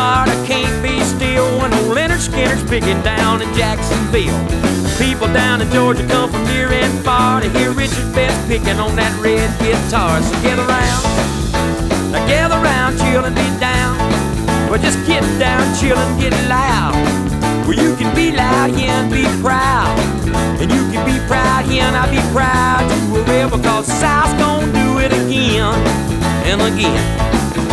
heart, I can't be still when old Leonard Skinner's picking down in Jacksonville. People down in Georgia come from near and far to hear Richard Best picking on that red guitar. So gather round, now gather round, chill and be down. Well, just get down, chill and get loud. Well, you can be loud here and be proud, and you can be proud here and I'll be proud to a rebel, cause South's gonna do it again and again.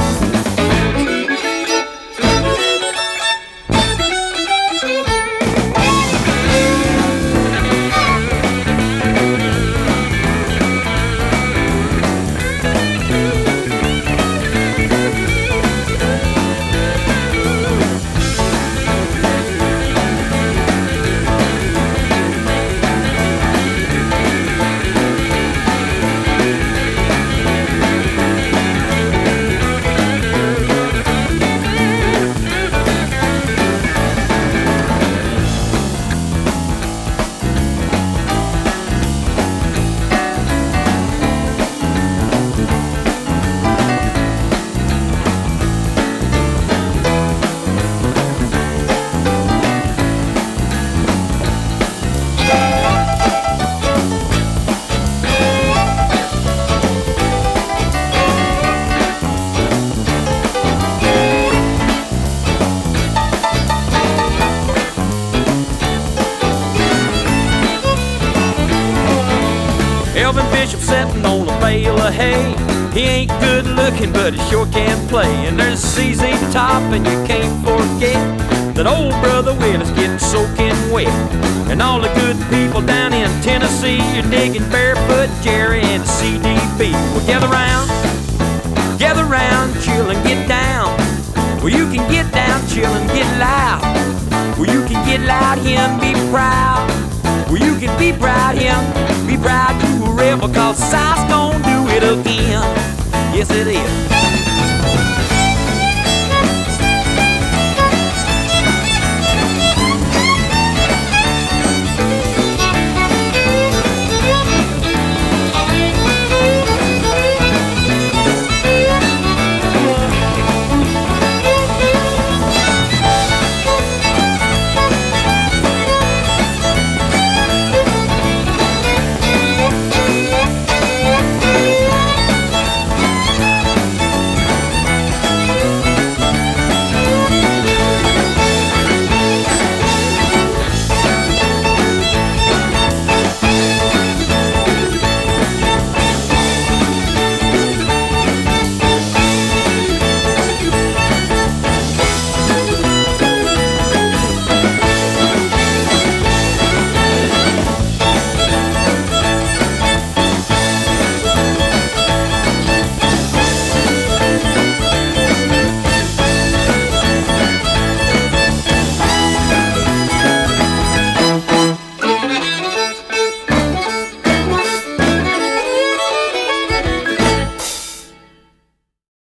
Elvin Bishop sitting on a bale of hay. He ain't good looking, but he sure can play. And there's CZ Top, and you can't forget that old brother Willie's getting soaking wet. And all the good people down in Tennessee, you're digging Barefoot Jerry and CDB. Well, gather round, chill and get down. Well, you can get down, chill and get loud. Well, you can get loud here and be proud. Well, you can be proud here, be proud to a rebel, cause South's gonna do it again. Yes, it is.